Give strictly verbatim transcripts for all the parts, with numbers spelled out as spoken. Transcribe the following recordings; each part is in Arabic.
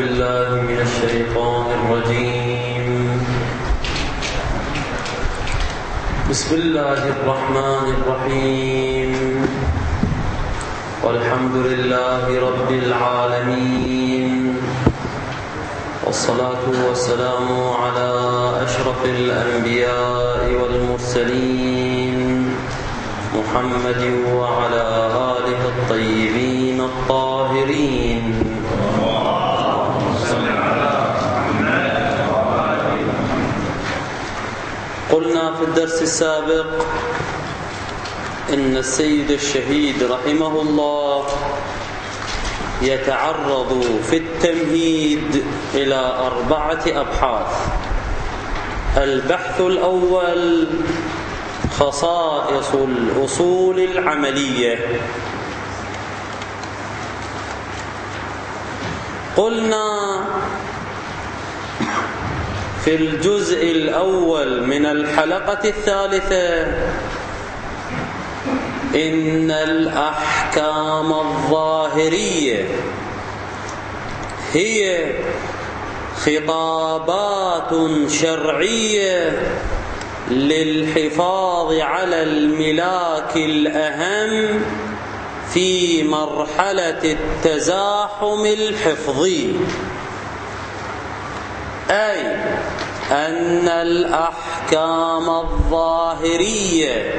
بالله من الشيطان الرجيم. بسم الله الرحمن الرحيم. والحمد لله رب العالمين، والصلاة والسلام على أشرف الأنبياء والمرسلين محمد وعلى آله الطيبين الطاهرين. قلنا في الدرس السابق إن السيد الشهيد رحمه الله يتعرض في التمهيد إلى أربعة أبحاث. البحث الأول خصائص الأصول العملية. قلنا في الجزء الأول من الحلقة الثالثة إن الأحكام الظاهرية هي خطابات شرعية للحفاظ على الملاك الأهم في مرحلة التزاحم الحفظي، أي أن الأحكام الظاهرية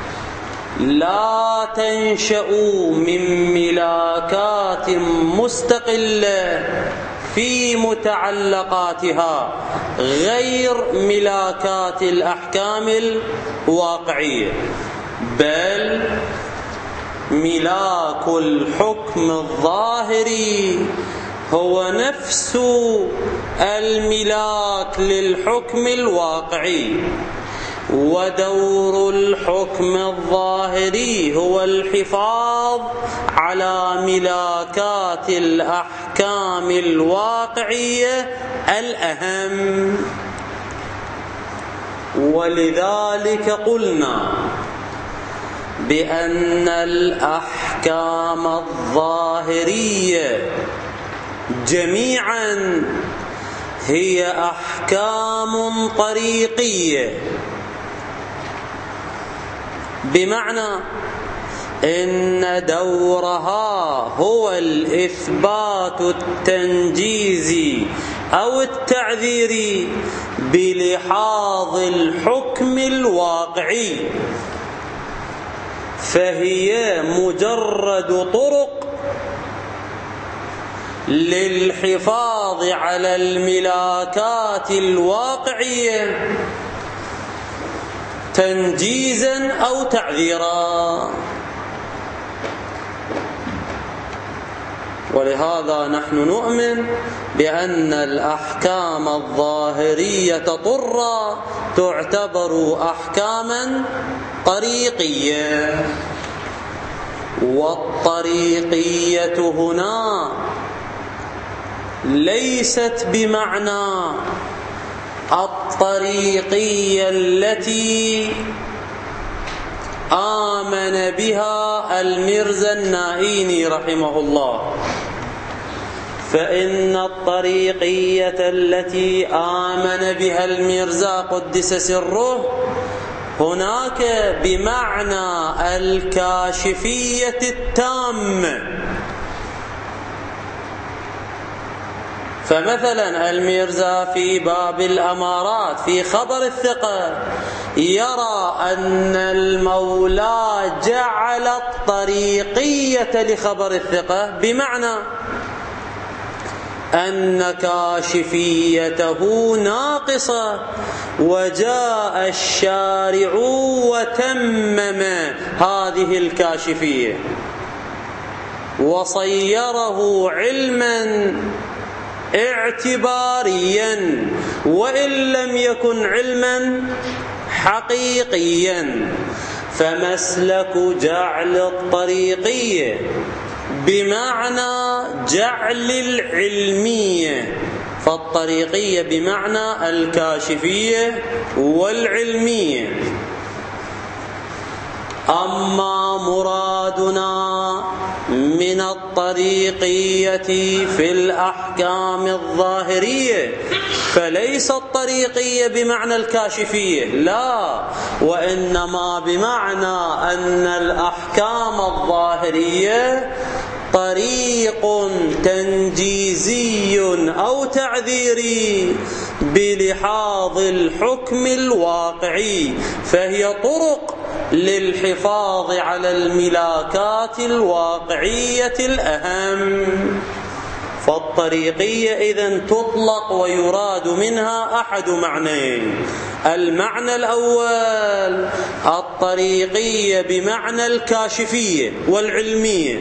لا تنشأ من ملاكات مستقلة في متعلقاتها غير ملاكات الأحكام الواقعية، بل ملاك الحكم الظاهري هو نفس الملاك للحكم الواقعي، ودور الحكم الظاهري هو الحفاظ على ملاكات الأحكام الواقعية الأهم. ولذلك قلنا بأن الأحكام الظاهرية جميعا هي أحكام طريقية، بمعنى إن دورها هو الإثبات التنجيزي أو التعذيري بلحاظ الحكم الواقعي، فهي مجرد طرق للحفاظ على الملاكات الواقعية تنجيزا أو تعذيرا. ولهذا نحن نؤمن بأن الأحكام الظاهرية طرة تعتبر أحكاما طريقية. والطريقية هنا ليست بمعنى الطريقية التي آمن بها الميرزا النائيني رحمه الله، فإن الطريقية التي آمن بها الميرزا قدس سره هناك بمعنى الكاشفية التامة. فمثلا الميرزا في باب الأمارات في خبر الثقة يرى أن المولى جعل الطريقية لخبر الثقة بمعنى أن كاشفيته ناقصة، وجاء الشارع وتمم هذه الكاشفية وصيره علما اعتباريا وإن لم يكن علما حقيقيا. فمسلك جعل الطريقية بمعنى جعل العلمية، فالطريقية بمعنى الكاشفية والعلمية. أما مرادنا من من الطريقية في الأحكام الظاهرية، فليس الطريقية بمعنى الكاشفية، لا، وإنما بمعنى أن الأحكام الظاهرية طريق تنجيزي أو تعذيري بلحاظ الحكم الواقعي، فهي طرق للحفاظ على الملاكات الواقعية الأهم. فالطريقية إذن تطلق ويراد منها أحد معنيين: المعنى الأول الطريقية بمعنى الكاشفية والعلمية،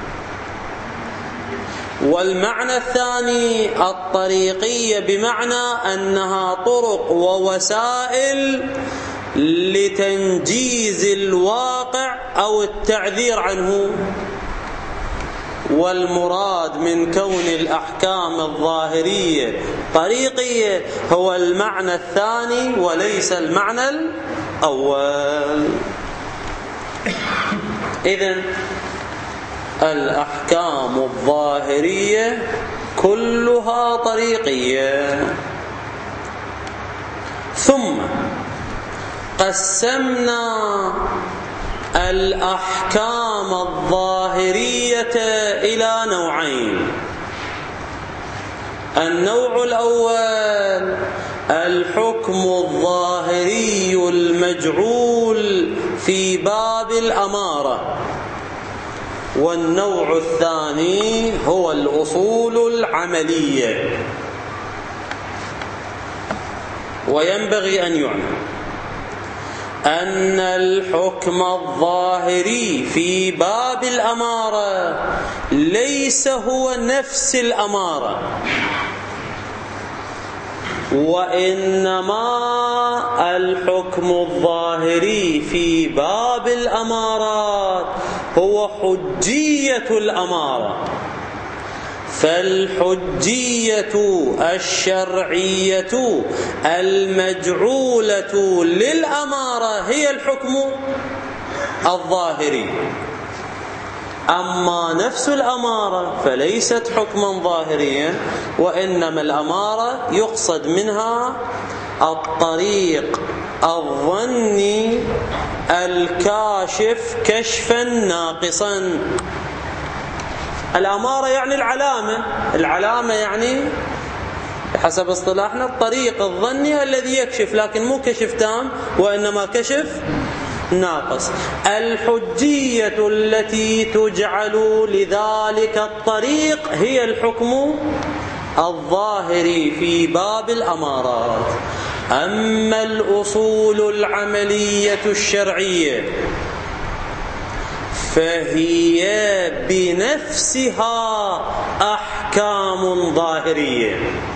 والمعنى الثاني الطريقية بمعنى أنها طرق ووسائل لتنجيز الواقع أو التعذير عنه. والمراد من كون الأحكام الظاهرية طريقية هو المعنى الثاني وليس المعنى الأول. إذن الأحكام الظاهرية كلها طريقية. ثم قسمنا الأحكام الظاهرية إلى نوعين: النوع الأول الحكم الظاهري المجعول في باب الأمارة، والنوع الثاني هو الأصول العملية. وينبغي أن يعلم أن الحكم الظاهري في باب الأمارة ليس هو نفس الأمارة، وإنما الحكم الظاهري في باب الأمارات هو حجية الأمارة. فالحجية الشرعية المجعولة للأمارة هي الحكم الظاهري، أما نفس الأمارة فليست حكما ظاهريا، وإنما الأمارة يقصد منها الطريق الظني الكاشف كشفا ناقصا. الأمارة يعني العلامة، العلامة يعني بحسب اصطلاحنا الطريق الظني الذي يكشف، لكن مو كشف تام وإنما كشف ناقص. الحجية التي تجعل لذلك الطريق هي الحكم الظاهري في باب الأمارات. أما الأصول العملية الشرعية فهي بنفسها أحكام ظاهرية.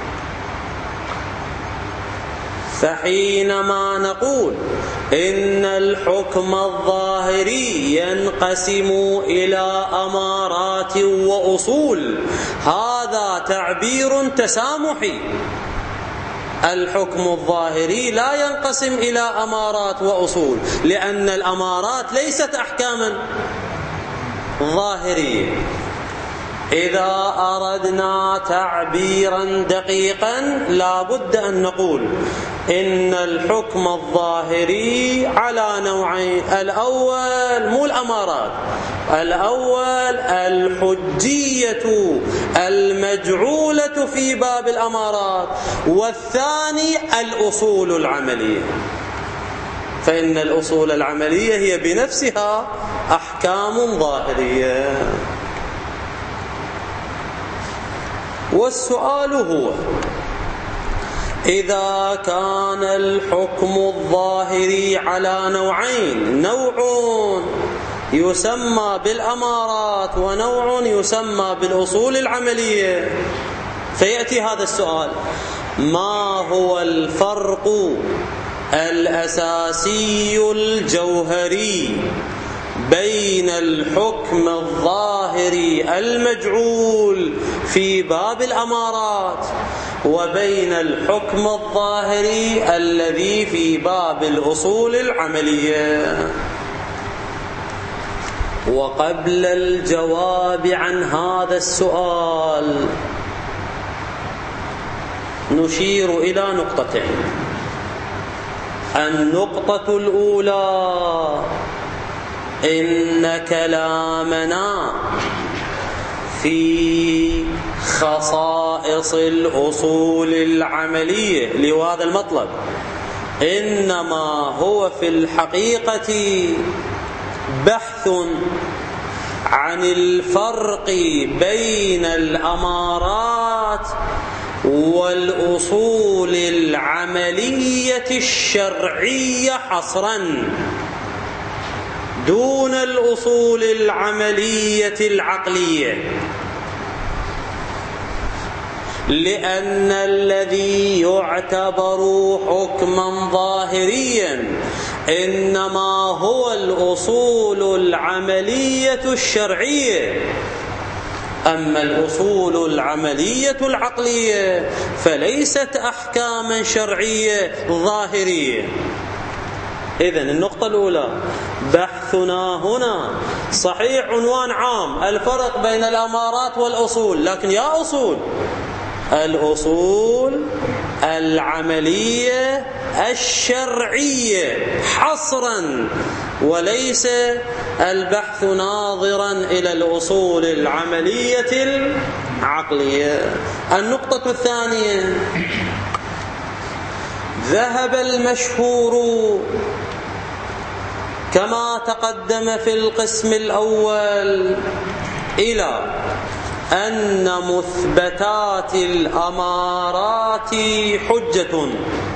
فحينما نقول إن الحكم الظاهري ينقسم إلى أمارات وأصول، هذا تعبير تسامحي. الحكم الظاهري لا ينقسم إلى أمارات وأصول، لأن الأمارات ليست أحكاما ظاهرية. إذا أردنا تعبيرا دقيقا لا بد أن نقول إن الحكم الظاهري على نوعين: الأول مو الأمارات، الأول الحجية المجعولة في باب الأمارات، والثاني الأصول العملية. فإن الأصول العملية هي بنفسها أحكام ظاهرية. والسؤال هو: إذا كان الحكم الظاهري على نوعين، نوع يسمى بالأمارات ونوع يسمى بالأصول العملية، فيأتي هذا السؤال: ما هو الفرق الأساسي الجوهري بين الحكم الظاهري المجعول في باب الأمارات وبين الحكم الظاهري الذي في باب الأصول العملية؟ وقبل الجواب عن هذا السؤال نشير إلى نقطتين. النقطة الأولى: إن كلامنا في خصائص الأصول العملية لهذا المطلب إنما هو في الحقيقة بحث عن الفرق بين الأمارات والأصول العملية الشرعية حصرا، دون الأصول العملية العقلية، لأن الذي يعتبر حكما ظاهريا إنما هو الأصول العملية الشرعية، أما الأصول العملية العقلية فليست أحكاما شرعية ظاهرية. إذن النقطة الأولى: بحثنا هنا صحيح عنوان عام الفرق بين الأمارات والأصول، لكن يا أصول الأصول العملية الشرعية حصرا، وليس البحث ناظرا إلى الأصول العملية العقلية. النقطة الثانية: ذهب المشهور كما تقدم في القسم الأول إلى أن مثبتات الأمارات حجة،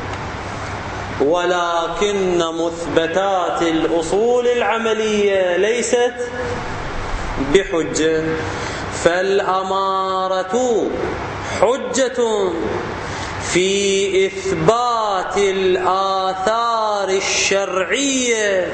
ولكن مثبتات الأصول العملية ليست بحجة. فالأمارة حجة في إثبات الآثار الشرعية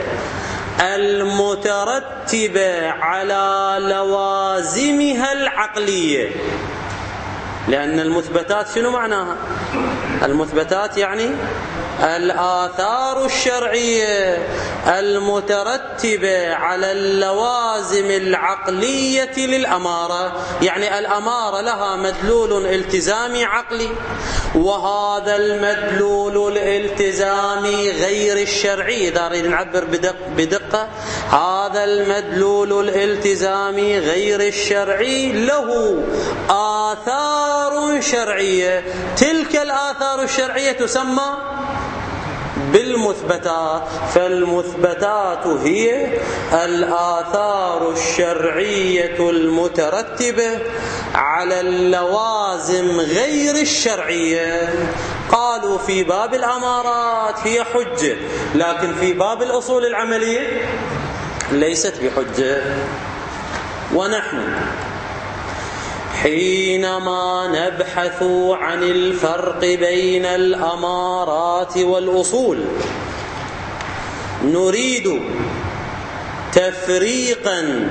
المترتبة على لوازمها العقلية، لأن المثبتات شنو معناها؟ المثبتات يعني الآثار الشرعية المترتبة على اللوازم العقلية للأمارة، يعني الأمارة لها مدلول التزامي عقلي، وهذا المدلول الالتزامي غير الشرعي. إذا نريد نعبر بدق بدقة، هذا المدلول الالتزامي غير الشرعي له آثار شرعية، تلك الآثار الشرعية تسمى بالمثبتات. فالمثبتات هي الآثار الشرعية المترتبة على اللوازم غير الشرعية. قالوا في باب الأمارات هي حجة، لكن في باب الأصول العملية ليست بحجة. ونحن حينما نبحث عن الفرق بين الأمارات والأصول نريد تفريقا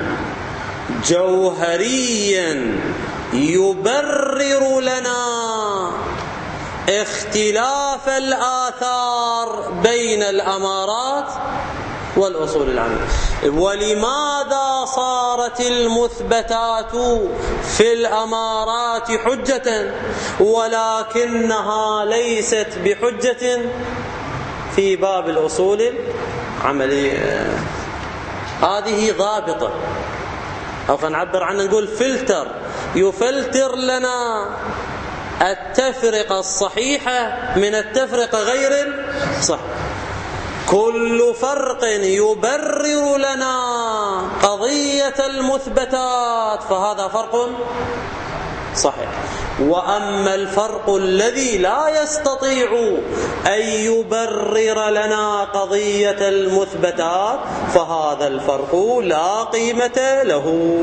جوهريا يبرر لنا اختلاف الآثار بين الأمارات والأصول العملية. ولماذا صارت المثبتات في الأمارات حجة ولكنها ليست بحجة في باب الأصول العملية؟ هذه ضابطة، أو خلينا نعبر عنها نقول فلتر، يفلتر لنا التفرقة الصحيحة من التفرقة غير الصحيحة. كل فرق يبرر لنا قضية المثبتات فهذا فرق صحيح. وأما الفرق الذي لا يستطيع أن يبرر لنا قضية المثبتات فهذا الفرق لا قيمة له.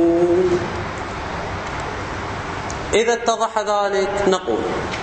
إذا اتضح ذلك نقول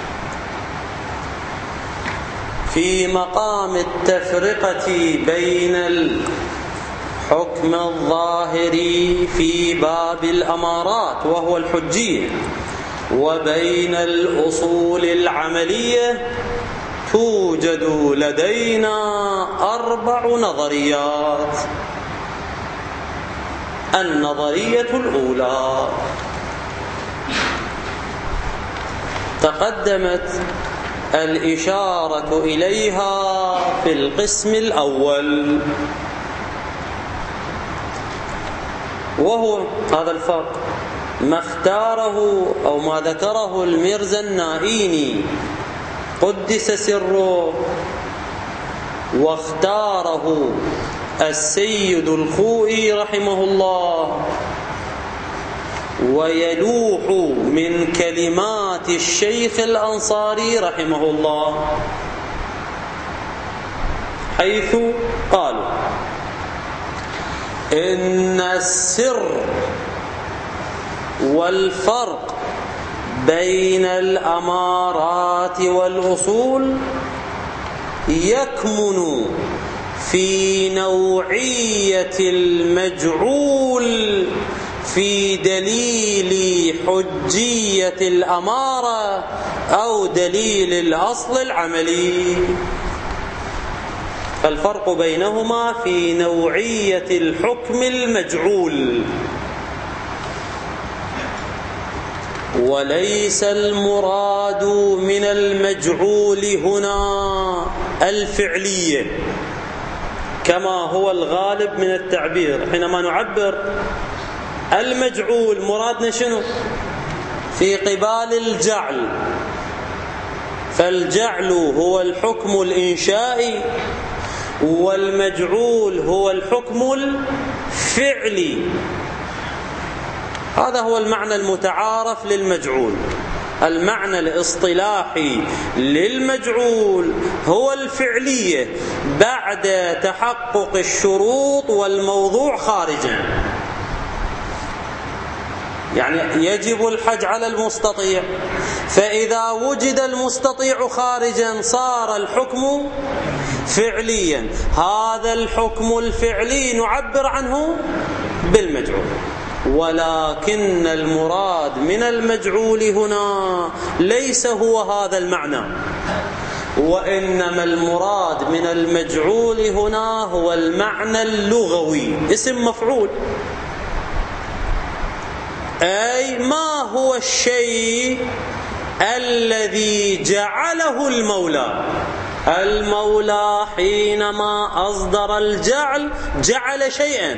في مقام التفرقة بين الحكم الظاهري في باب الأمارات وهو الحجية وبين الأصول العملية توجد لدينا أربع نظريات. النظرية الأولى. تقدمت الإشارة إليها في القسم الأول، وهو هذا الفرق ما اختاره أو ما ذكره الميرزا النائيني قدس سره، واختاره السيد الخوئي رحمه الله، ويلوح من كلمات الشيخ الأنصاري رحمه الله، حيث قالوا إن السر والفرق بين الأمارات والأصول يكمن في نوعية المجعول في دليل حجية الأمارة أو دليل الأصل العملي. الفرق بينهما في نوعية الحكم المجعول، وليس المراد من المجعول هنا الفعلية كما هو الغالب من التعبير. حينما نعبر المجعول مرادنا شنو؟ في قبال الجعل، فالجعل هو الحكم الإنشائي والمجعول هو الحكم الفعلي. هذا هو المعنى المتعارف للمجعول. المعنى الاصطلاحي للمجعول هو الفعلية بعد تحقق الشروط والموضوع خارجا. يعني يجب الحج على المستطيع، فإذا وجد المستطيع خارجا صار الحكم فعليا. هذا الحكم الفعلي نعبر عنه بالمجعول، ولكن المراد من المجعول هنا ليس هو هذا المعنى، وإنما المراد من المجعول هنا هو المعنى اللغوي، اسم مفعول، أي ما هو الشيء الذي جعله المولى. المولى حينما أصدر الجعل جعل شيئا،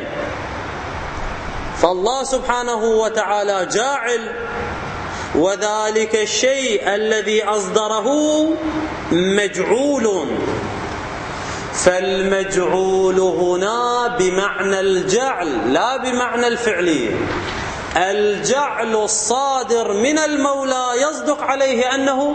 فالله سبحانه وتعالى جاعل، وذلك الشيء الذي أصدره مجعول. فالمجعول هنا بمعنى الجعل لا بمعنى الفعلية. الجعل الصادر من المولى يصدق عليه أنه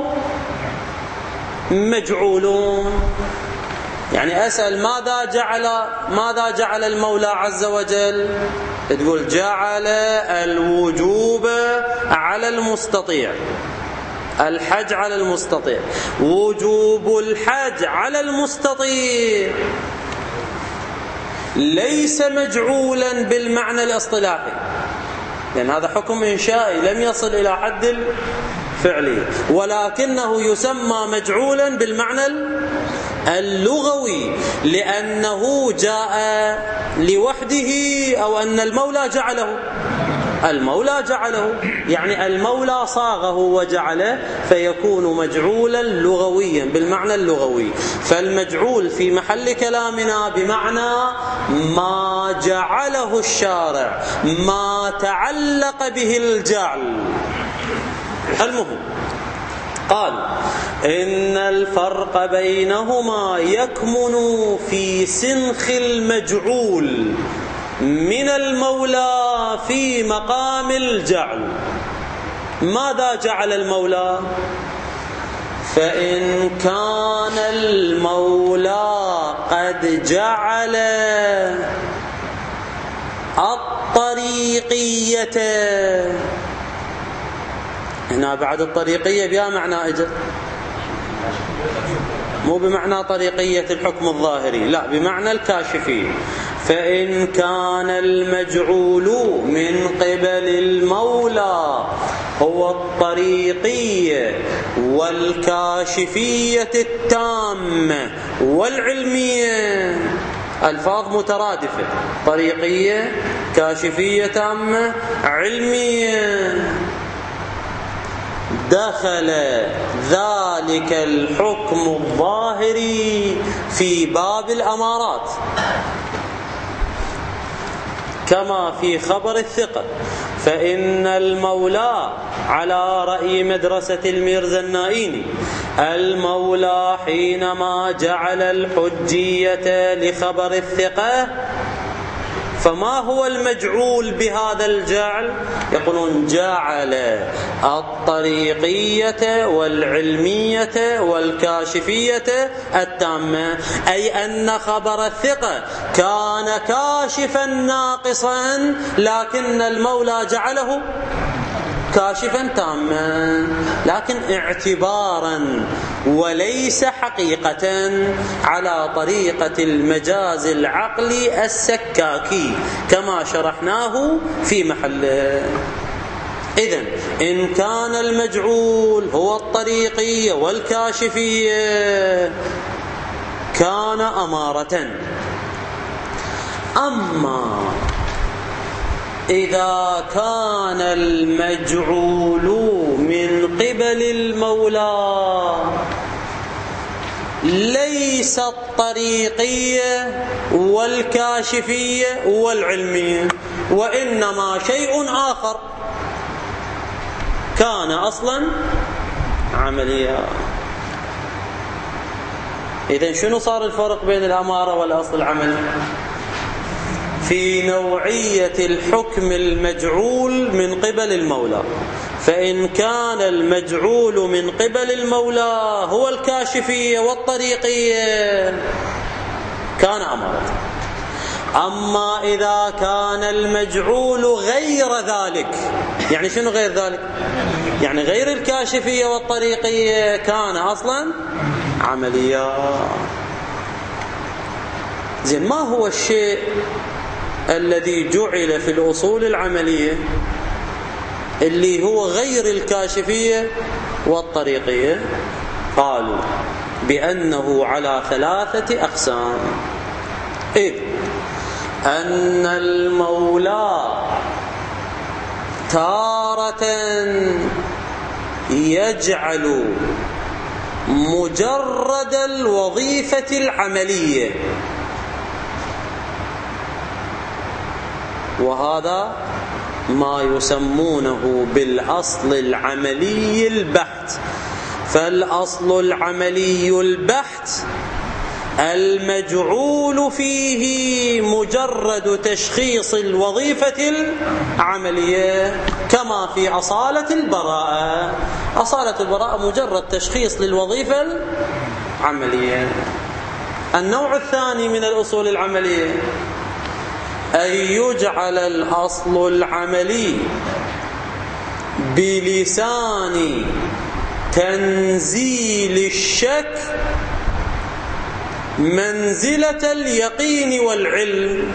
مجعول. يعني أسأل ماذا جعل ماذا جعل المولى عز وجل؟ تقول جعل الوجوب على المستطيع، الحج على المستطيع، وجوب الحج على المستطيع، ليس مجعولا بالمعنى الاصطلاحي، لأن هذا حكم إنشائي لم يصل إلى حد الفعلي، ولكنه يسمى مجعولا بالمعنى اللغوي لأنه جاء لوحده، أو أن المولى جعله. المولى جعله يعني المولى صاغه وجعله، فيكون مجعولا لغويا بالمعنى اللغوي. فالمجعول في محل كلامنا بمعنى ما جعله الشارع، ما تعلق به الجعل. المهم قال إن الفرق بينهما يكمن في سنخ المجعول من المولى في مقام الجعل. ماذا جعل المولى؟ فإن كان المولى قد جعل الطريقية، هنا بعد الطريقية بها معنى اجل، مو بمعنى طريقية الحكم الظاهري، لا بمعنى الكاشفية. فإن كان المجعول من قبل المولى هو الطريقية والكاشفية التامة والعلمية، ألفاظ مترادفة، طريقية، كاشفية تامة، علمية. دخل ذلك الحكم الظاهري في باب الأمارات كما في خبر الثقة، فإن المولى على رأي مدرسة الميرزا النائيني، المولى حينما جعل الحجية لخبر الثقة، فما هو المجعول بهذا الجعل؟ يقولون جعل الطريقية والعلمية والكاشفية التامة، أي أن خبر الثقة كان كاشفا ناقصا، لكن المولى جعله كاشفا تاما، لكن اعتبارا وليس حقيقة، على طريقة المجاز العقلي السكاكي كما شرحناه في محله. إذن إن كان المجعول هو الطريقية والكاشفية كان أمارة. أما إذا كان المجعول من قبل المولى ليس الطريقية والكاشفية والعلمية، وإنما شيء آخر، كان أصلا عمليا. إذن شنو صار الفرق بين الأمارة والأصل العملي؟ في نوعية الحكم المجعول من قبل المولى، فإن كان المجعول من قبل المولى هو الكاشفية والطريقية كان أمارة. أما إذا كان المجعول غير ذلك، يعني شنو غير ذلك؟ يعني غير الكاشفية والطريقية، كان أصلا عمليا. زين، ما هو الشيء الذي جعل في الأصول العملية اللي هو غير الكاشفية والطريقية؟ قالوا بأنه على ثلاثة أقسام. إذ أن المولى تارة يجعل مجرد الوظيفة العملية، وهذا ما يسمونه بالأصل العملي البحت. فالأصل العملي البحت المجعول فيه مجرد تشخيص الوظيفة العملية، كما في أصالة البراءة. أصالة البراءة مجرد تشخيص للوظيفة العملية. النوع الثاني من الأصول العملية أن يجعل الأصل العملي بلسان تنزيل الشك منزلة اليقين والعلم.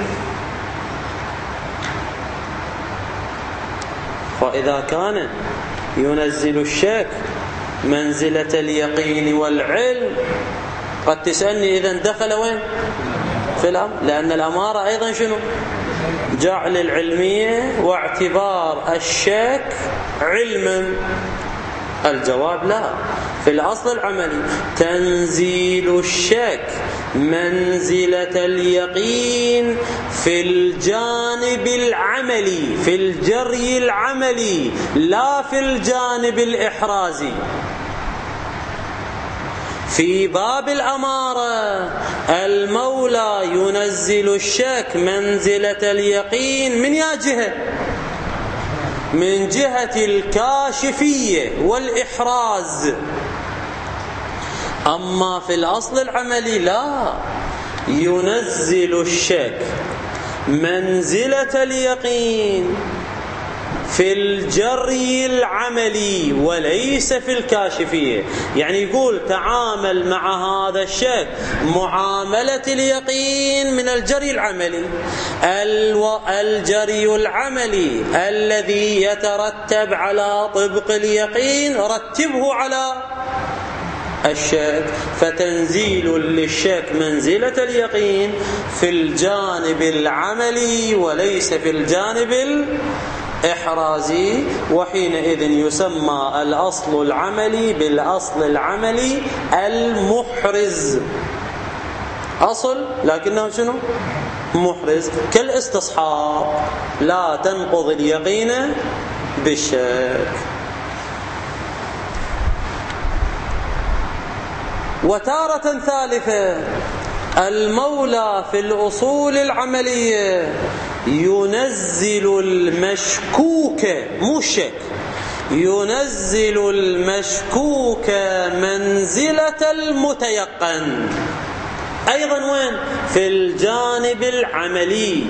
فإذا كان ينزل الشك منزلة اليقين والعلم، قد تسألني إذن دخل وين في الأمر؟ لأن الأمارة أيضا شنو؟ جعل العلمية واعتبار الشك علما. الجواب لا. في الأصل العملي تنزيل الشك منزلة اليقين في الجانب العملي، في الجري العملي، لا في الجانب الإحرازي. في باب الأمارة المولى ينزل الشك منزلة اليقين من يا جهة؟ من جهة الكاشفية والإحراز. أما في الأصل العملي لا، ينزل الشك منزلة اليقين في الجري العملي وليس في الكاشفية. يعني يقول تعامل مع هذا الشك معاملة اليقين من الجري العملي. الجري العملي الذي يترتب على طبق اليقين رتبه على الشك، فتنزيل للشك منزلة اليقين في الجانب العملي وليس في الجانب الإحرازي، وحينئذ يسمى الأصل العملي بالأصل العملي المحرز. أصل لكنه شنو؟ محرز، كالاستصحاب لا تنقض اليقين بالشك. وتارة ثالثة المولى في الأصول العملية ينزل المشكوك، مو الشك، ينزل المشكوك منزلة المتيقن أيضا. وين؟ في الجانب العملي،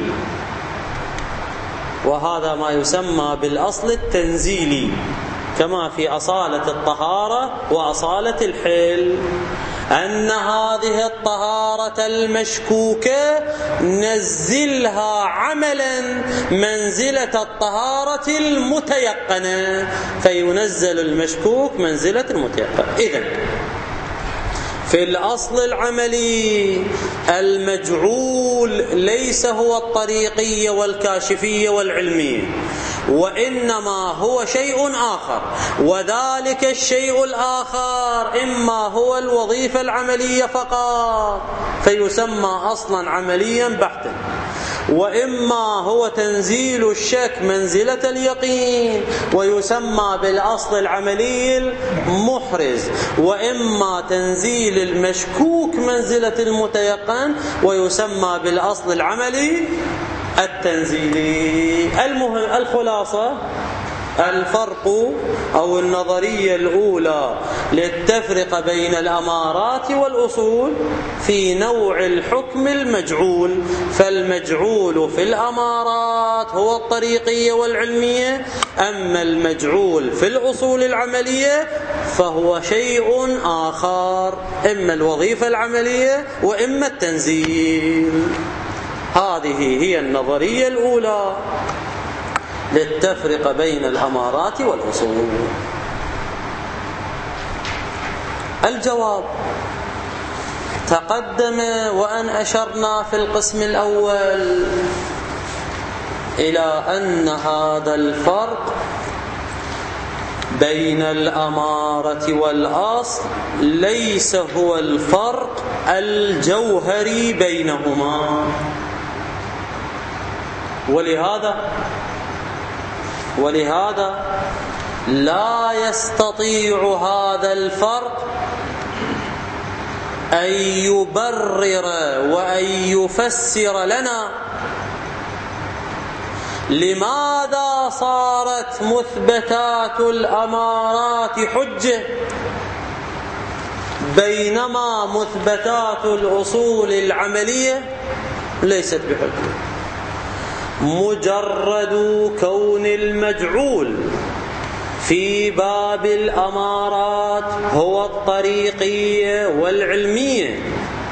وهذا ما يسمى بالأصل التنزيلي، كما في أصالة الطهارة وأصالة الحل، أن هذه الطهارة المشكوكة نزلها عملا منزلة الطهارة المتيقنة، فينزل المشكوك منزلة المتيقن. إذن في الأصل العملي المجعول ليس هو الطريقية والكاشفية والعلمية، وإنما هو شيء آخر، وذلك الشيء الآخر إما هو الوظيفة العملية فقط فيسمى أصلا عمليا بحتا، وإما هو تنزيل الشك منزلة اليقين ويسمى بالأصل العملي المحرز، وإما تنزيل المشكوك منزلة المتيقن ويسمى بالأصل العملي التنزيلي. المهم الخلاصة الفرق أو النظرية الأولى للتفرقة بين الأمارات والأصول في نوع الحكم المجعول، فالمجعول في الأمارات هو الطريقية والعلمية، أما المجعول في الأصول العملية فهو شيء آخر، إما الوظيفة العملية وإما التنزيل. هذه هي النظرية الأولى للتفرقة بين الأمارات والأصول. الجواب تقدم وأن أشرنا في القسم الأول إلى أن هذا الفرق بين الأمارة والأصل ليس هو الفرق الجوهري بينهما، ولهذا ولهذا لا يستطيع هذا الفرق أن يبرر وأن يفسر لنا لماذا صارت مثبتات الأمارات حجة بينما مثبتات الأصول العملية ليست بحجة. مجرد كون المجعول في باب الأمارات هو الطريقية والعلمية،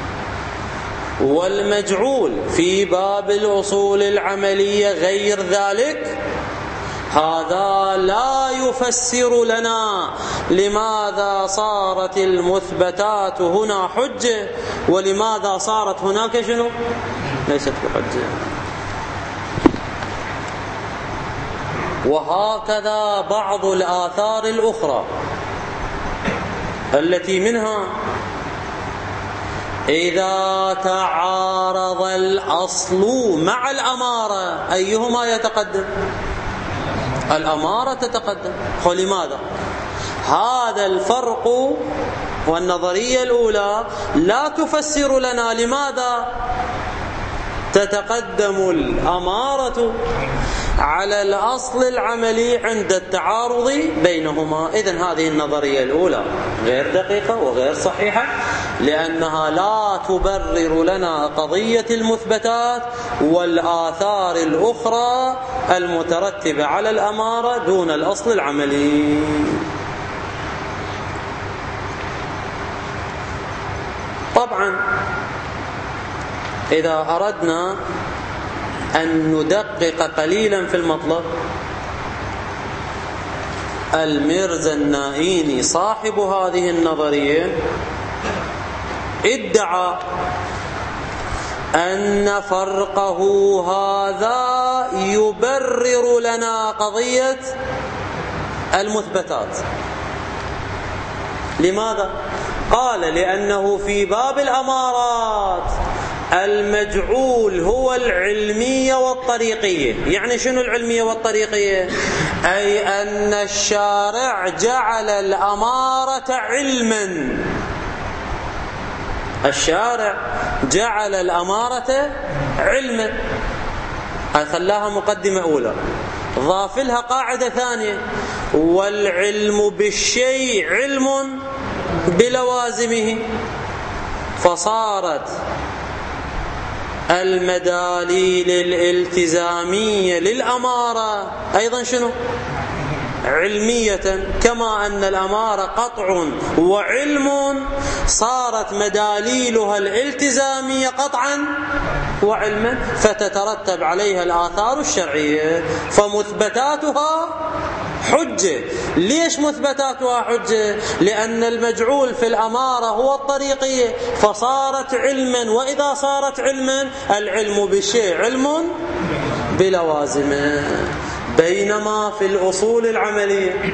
والمجعول في باب الأصول العملية غير ذلك، هذا لا يفسر لنا لماذا صارت المثبتات هنا حجة ولماذا صارت هناك شنو؟ ليست بحجة. وهكذا بعض الآثار الأخرى التي منها إذا تعارض الأصل مع الأمارة أيهما يتقدم؟ الأمارة تتقدم. لماذا؟ هذا الفرق والنظرية الأولى لا تفسر لنا لماذا تتقدم الأمارة على الأصل العملي عند التعارض بينهما. إذن هذه النظرية الأولى غير دقيقة وغير صحيحة، لأنها لا تبرر لنا قضية المثبتات والآثار الأخرى المترتبة على الأمارة دون الأصل العملي. طبعا إذا أردنا أن ندقق قليلا في المطلب الميرزا النائيني صاحب هذه النظرية ادعى أن فرقه هذا يبرر لنا قضية المثبتات. لماذا؟ قال لأنه في باب الأمارات المجعول هو العلمية والطريقية. يعني شنو العلمية والطريقية؟ أي أن الشارع جعل الأمارة علما، الشارع جعل الأمارة علما، خلاها مقدمة أولى، ضاف لها قاعدة ثانية: والعلم بالشيء علم بلوازمه، فصارت المداليل الالتزامية للأمارة أيضا شنو؟ علمية، كما أن الأمارة قطع وعلم صارت مداليلها الالتزامية قطعا وعلما، فتترتب عليها الآثار الشرعية، فمثبتاتها حجة. ليش مثبتاتها حجة؟ لأن المجعول في الأمارة هو الطريقية، فصارت علما، وإذا صارت علما العلم بالشيء علم بلوازمه. بينما في الأصول العملية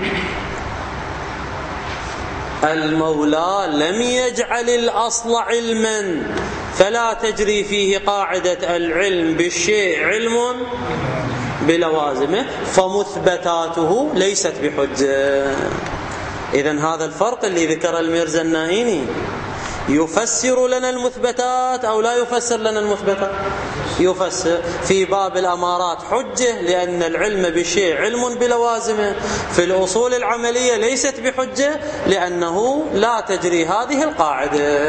المولى لم يجعل الأصل علما، فلا تجري فيه قاعدة العلم بالشيء علم بلوازمه، فمثبتاته ليست بحجة. إذن هذا الفرق اللي ذكر الميرزا النائيني يفسر لنا المثبتات أو لا يفسر لنا المثبتات؟ يفسر. في باب الأمارات حجة لأن العلم بالشيء علم بلوازمه، في الأصول العملية ليست بحجة لأنه لا تجري هذه القاعدة.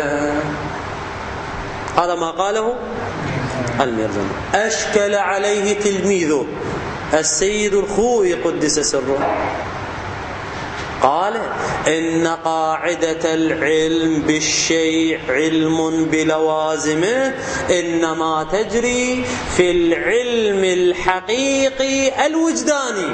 هذا ما قاله الميرزا. أشكل عليه تلميذه السيد الخوئي قدس سره، قال إن قاعدة العلم بالشيء علم بلوازمه إنما تجري في العلم الحقيقي الوجداني،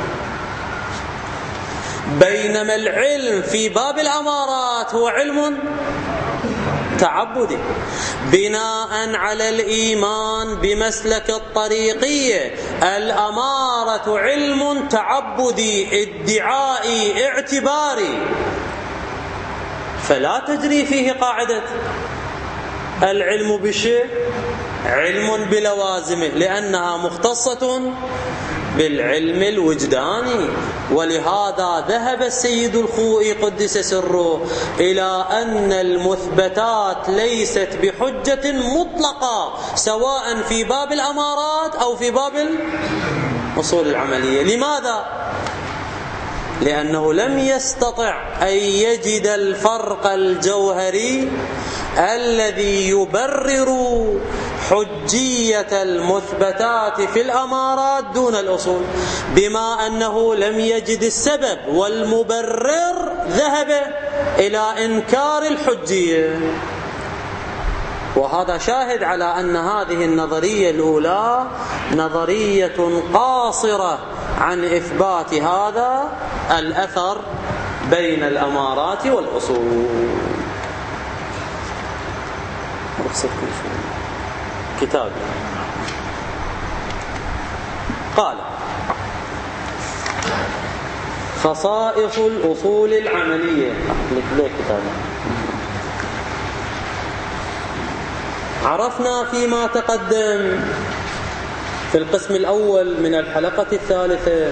بينما العلم في باب الأمارات هو علم تعبدي بناء على الإيمان بمسلك الطريقية. الأمارة علم تعبدي ادعائي اعتباري، فلا تجري فيه قاعدة العلم بالشيء علم بلوازمه، لأنها مختصة بالعلم الوجداني. ولهذا ذهب السيد الخوئي قدس سره إلى أن المثبتات ليست بحجة مطلقة، سواء في باب الأمارات أو في باب الأصول العملية. لماذا؟ لأنه لم يستطع أن يجد الفرق الجوهري الذي يبرر حجية المثبتات في الأمارات دون الأصول، بما أنه لم يجد السبب والمبرر ذهب إلى إنكار الحجية. وهذا شاهد على أن هذه النظرية الأولى نظرية قاصرة عن إثبات هذا الأثر بين الأمارات والأصول. كتاب قال: خصائص الأصول العملية. عرفنا فيما تقدم في القسم الأول من الحلقة الثالثة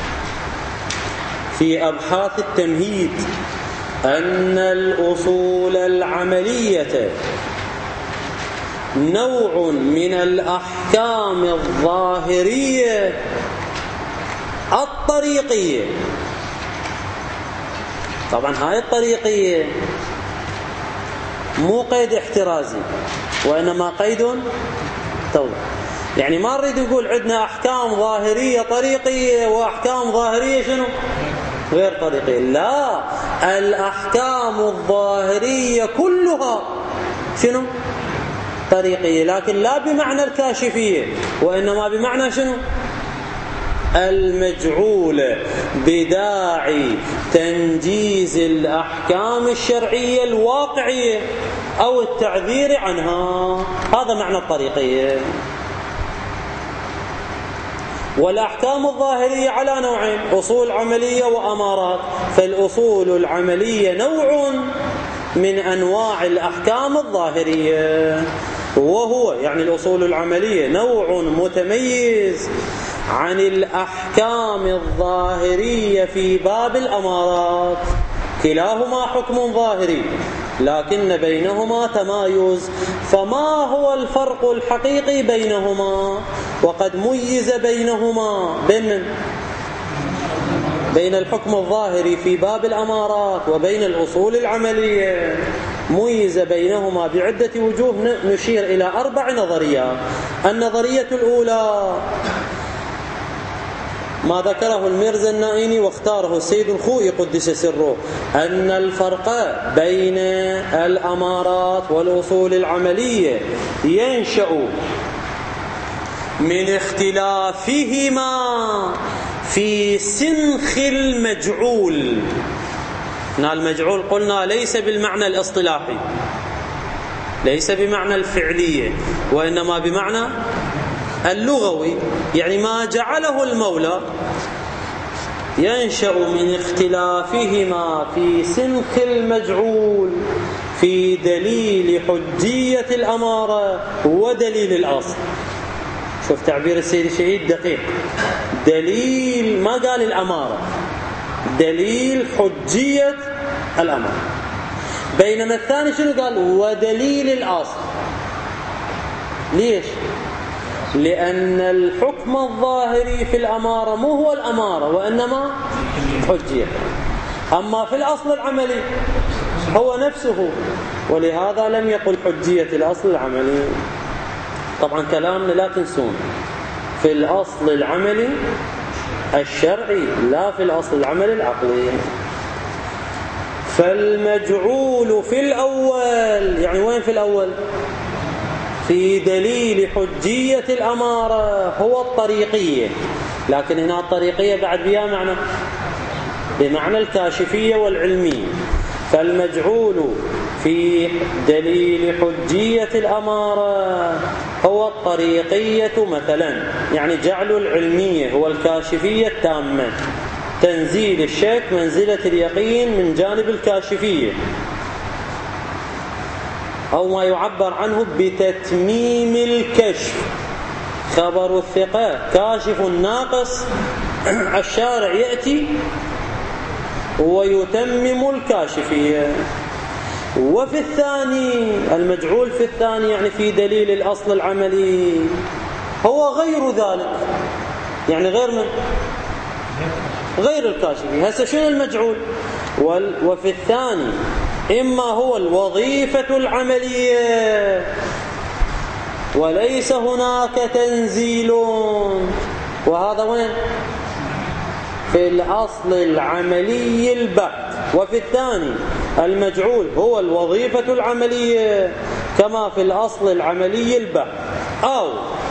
في أبحاث التمهيد أن الأصول العملية نوع من الأحكام الظاهرية الطريقية. طبعا هاي الطريقية مو قيد احترازي وإنما قيد توضيح. يعني ما نريد نقول عندنا أحكام ظاهرية طريقية وأحكام ظاهرية شنو غير طريقية، لا، الأحكام الظاهرية كلها شنو طريقية، لكن لا بمعنى الكاشفية وإنما بمعنى شنو المجعولة بداعي تنجيز الأحكام الشرعية الواقعية أو التعذير عنها. هذا معنى الطريقية. والأحكام الظاهرية على نوعين: أصول عملية وأمارات. فالأصول العملية نوع من أنواع الأحكام الظاهرية، وهو يعني الأصول العملية نوع متميز عن الأحكام الظاهرية في باب الأمارات. كلاهما حكم ظاهري لكن بينهما تمايز. فما هو الفرق الحقيقي بينهما؟ وقد ميز بينهما بين بين الحكم الظاهري في باب الأمارات وبين الأصول العملية، ميز بينهما بعدة وجوه. نشير إلى أربع نظريات. النظرية الأولى ما ذكره الميرزا النائيني واختاره السيد الخوئي قدس سره، أن الفرق بين الأمارات والأصول العملية ينشأ من اختلافهما في سنخ المجعول. المجعول قلنا ليس بالمعنى الاصطلاحي، ليس بمعنى الفعلية، وإنما بمعنى اللغوي، يعني ما جعله المولى. ينشأ من اختلافهما في سنخ المجعول في دليل حجية الأمارة ودليل الأصل. شوف تعبير السيد الشهيد دقيق. دليل، ما قال الأمارة، دليل حجية الأمارة. بينما الثاني شنو قال؟ ودليل الأصل. ليش؟ لأن الحكم الظاهري في الأمارة مو هو الأمارة وإنما حجية، أما في الأصل العملي هو نفسه، ولهذا لم يقل حجية الأصل العملي. طبعا كلامنا لا تنسون، في الأصل العملي الشرعي لا في الأصل العملي العقلي. فالمجعول في الأول، يعني وين في الأول؟ في دليل حجية الأمارة هو الطريقية. لكن هنا الطريقية بعد بها معنى، بمعنى الكاشفية والعلمية. فالمجعول في دليل حجية الأمارة هو الطريقية مثلا، يعني جعل العلمية هو الكاشفية التامة، تنزيل الشك منزلة اليقين من جانب الكاشفية، أو ما يعبر عنه بتتميم الكشف. خبر الثقة كاشف الناقص، الشارع يأتي ويتمم الكاشفية. وفي الثاني المجعول في الثاني يعني في دليل الأصل العملي هو غير ذلك، يعني غير من غير الكاشفية. هسه شنو المجعول؟ وفي الثاني إما هو الوظيفة العملية وليس هناك تنزيل، وهذا وين؟ في الأصل العملي البحت. وفي الثاني المجعول هو الوظيفة العملية كما في الأصل العملي البحت، أو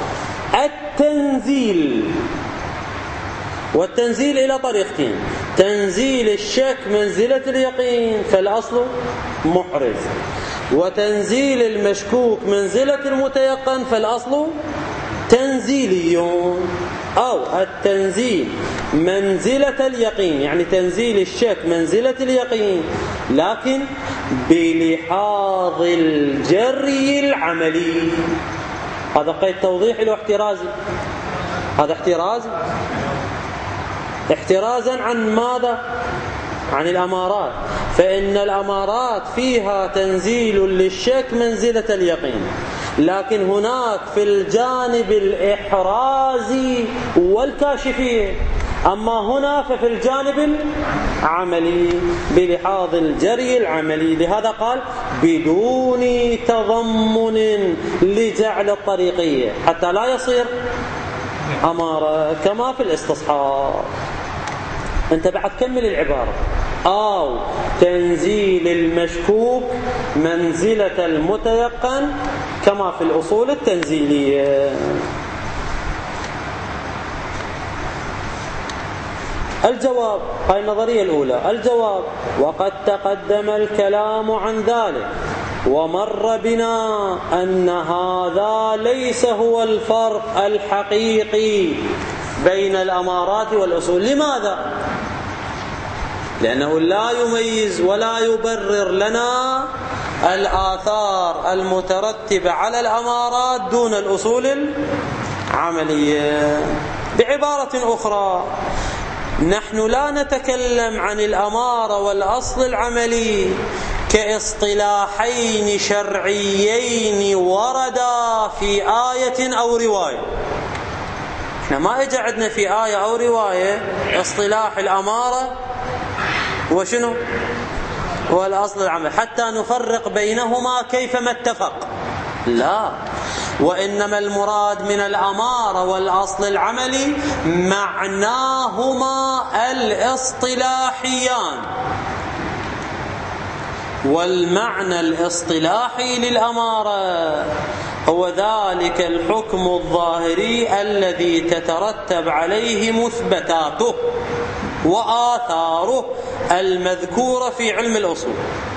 التنزيل. والتنزيل إلى طريقتين: تنزيل الشك منزلة اليقين فالأصل محرز، وتنزيل المشكوك منزلة المتيقن فالأصل تنزيلي. أو التنزيل منزلة اليقين، يعني تنزيل الشك منزلة اليقين لكن بلحاظ الجري العملي. هذا قيد توضيحي له احترازي، هذا احترازي، احترازا عن ماذا؟ عن الأمارات. فإن الأمارات فيها تنزيل للشك منزلة اليقين، لكن هناك في الجانب الإحرازي والكاشفية، أما هنا ففي الجانب العملي بلحاظ الجري العملي. لهذا قال بدون تضمن لجعل الطريقية حتى لا يصير أمارة كما في الاستصحاب. أنت بعد كمل العبارة: أو تنزيل المشكوك منزلة المتيقن كما في الأصول التنزيلية. الجواب، هاي النظرية الأولى. الجواب: وقد تقدم الكلام عن ذلك ومر بنا أن هذا ليس هو الفرق الحقيقي بين الأمارات والأصول. لماذا؟ لأنه لا يميز ولا يبرر لنا الآثار المترتبة على الأمارات دون الأصول العملية. بعبارة أخرى، نحن لا نتكلم عن الأمارة والأصل العملي كاصطلاحين شرعيين وردا في آية أو رواية. احنا ما اجى عندنا في آية أو رواية اصطلاح الأمارة وشنو والأصل العملي حتى نفرق بينهما كيفما اتفق، لا، وإنما المراد من الأمارة والأصل العملي معناهما الاصطلاحيان. والمعنى الاصطلاحي للأمارة هو ذلك الحكم الظاهري الذي تترتب عليه مثبتاته وآثاره المذكورة في علم الأصول.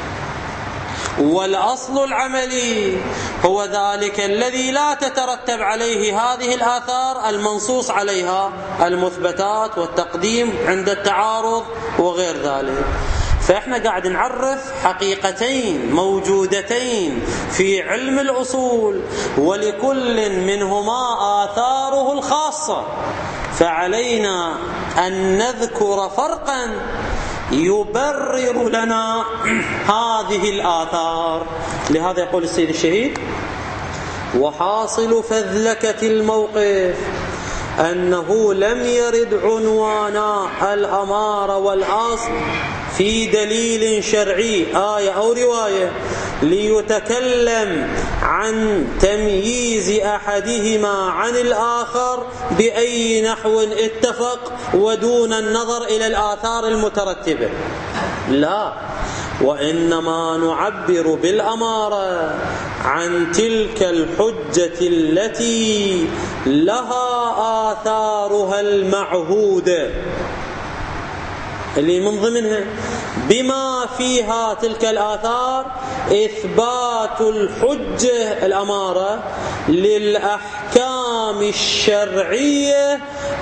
والأصل العملي هو ذلك الذي لا تترتب عليه هذه الآثار المنصوص عليها، المثبتات والتقديم عند التعارض وغير ذلك. فإحنا قاعد نعرف حقيقتين موجودتين في علم الأصول، ولكل منهما آثاره الخاصة، فعلينا أن نذكر فرقا يبرر لنا هذه الآثار. لهذا يقول السيد الشهيد: وحاصل فذلكة الموقف أنه لم يرد عنوانا الأمارة والأصل في دليل شرعي آية أو رواية ليتكلم عن تمييز أحدهما عن الآخر بأي نحو اتفق ودون النظر إلى الآثار المترتبة. لا، وإنما نعبر بالأمارة عن تلك الحجة التي لها آثارها المعهودة، اللي من ضمنها بما فيها تلك الآثار إثبات الحجة الأمارة للأحكام الشرعية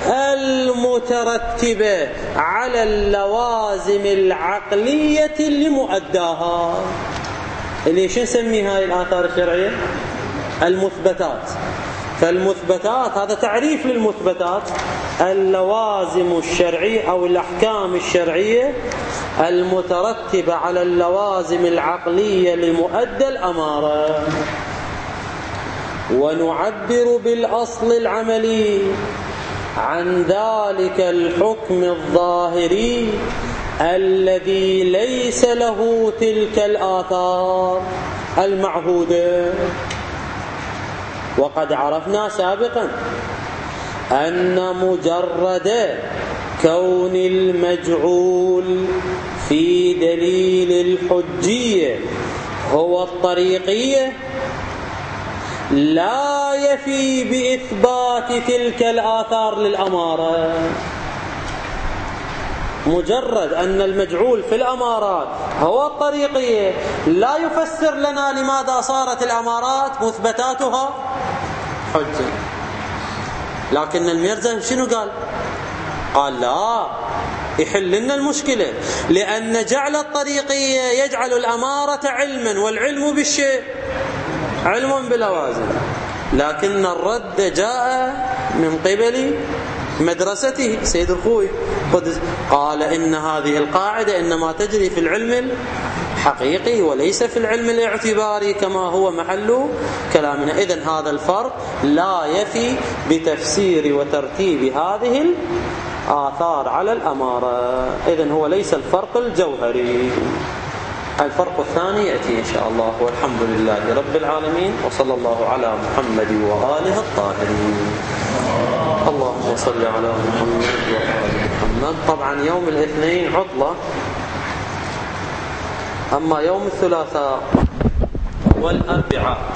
المترتبة على اللوازم العقلية لمؤداها. اللي شو نسميها هاي الآثار الشرعية؟ المثبتات. فالمثبتات هذا تعريف للمثبتات: اللوازم الشرعية أو الأحكام الشرعية المترتبة على اللوازم العقلية لمؤدى الأمارة. ونعبر بالأصل العملي عن ذلك الحكم الظاهري الذي ليس له تلك الآثار المعهودة. وقد عرفنا سابقا أن مجرد كون المجعول في دليل الحجية هو الطريقية لا يفي بإثبات تلك الآثار للأمارة. مجرد أن المجعول في الأمارات هو الطريقية لا يفسر لنا لماذا صارت الأمارات مثبتاتها حجة. لكن الميرزا شنو قال؟ قال لا، يحل لنا المشكلة، لأن جعل الطريقية يجعل الأمارة علما، والعلم بالشيء علم بلوازم. لكن الرد جاء من قبل مدرسته سيد الخوي قدس، قال إن هذه القاعدة إنما تجري في العلم الحقيقي وليس في العلم الاعتباري كما هو محل كلامنا. إذن هذا الفرق لا يفي بتفسير وترتيب هذه الآثار على الأمارة. إذن هو ليس الفرق الجوهري. الفرق الثاني يأتي إن شاء الله. والحمد لله رب العالمين، وصلى الله على محمد وآله الطاهرين. اللهم صل على محمد وآل محمد. طبعا يوم الاثنين عطلة، أما يوم الثلاثاء والأربعاء